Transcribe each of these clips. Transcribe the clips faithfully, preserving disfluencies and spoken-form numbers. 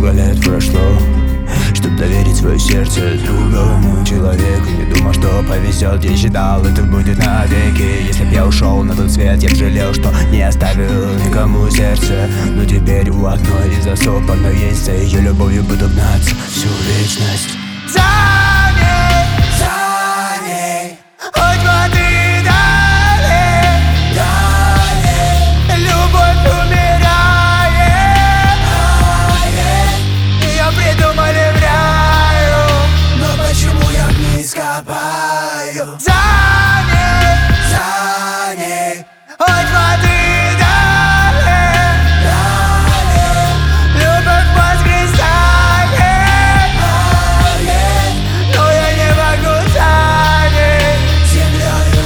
много лет прошло, чтоб доверить свое сердце другому человеку. Не думал, что повезет, я считал, это будет навеки. Если б я ушел на тот свет, я б жалел, что не оставил никому сердце. Но теперь у одной из особ оно есть, за ее любовью буду гнаться всю вечность. За ней, за ней, хоть воды далее, далее, любовь умирает, ее придумали в раю, но почему я вниз копаю? За ней, за ней, хоть воды далее, далее, любовь воскресает, но я не могу за ней землею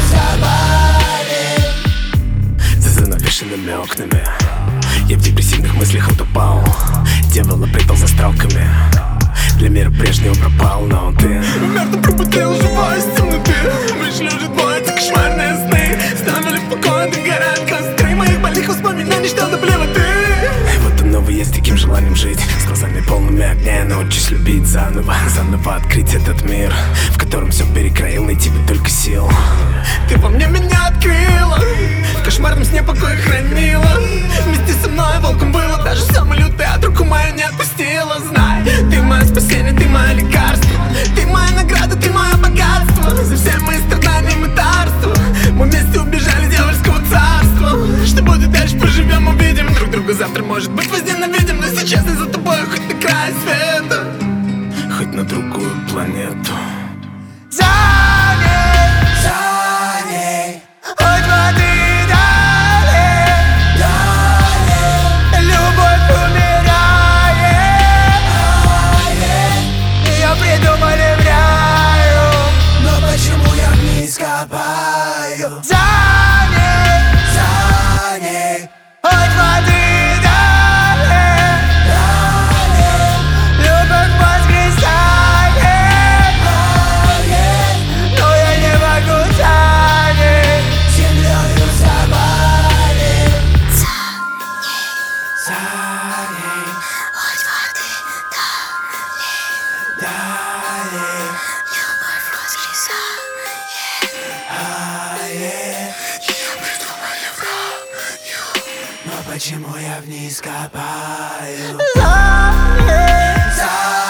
завалить. За занавешенными окнами я в депрессивных мыслях утопал. Дьявола предал за строками, для мира прежнего пропал. Но ты мертвым пробудил живой из темноты. Вышли уже двое, эти кошмарные сны. Ставили в покое, догорят костры моих больных воспоминаний, что до блевоты. И вот он новый, я с таким желанием жить, с глазами полными огня. Я научусь любить заново, заново открыть этот мир, в котором все перекроил, найти бы только сил. Ты во мне меня открыла, в кошмарном сне покой хранила. Вместе со мной волком было, даже самый лютый от руку мою не отпустила. Знай, ты мое спасение, ты мое лекарство, ты моя награда, ты мое богатство. За все мои страдания мы тарство, мы вместе убежали с дьявольского царства. Что будет дальше, поживем, увидим друг друга завтра, может быть, возненавидим. Но сейчас я за тобой хоть на край света, хоть на другую планету. За ней, за ней, хоть воды далее, далее, любовь умирает, ее придумали в раю, но почему я вниз копаю? За ней, за ней, хоть воды далее, далее, любовь воскресает, но я не могу за ней землею завалить. За ней, Хоть воды далее, далее, любовь воскресает. Ее придумали в раю, но почему я вниз копаю? за ней, За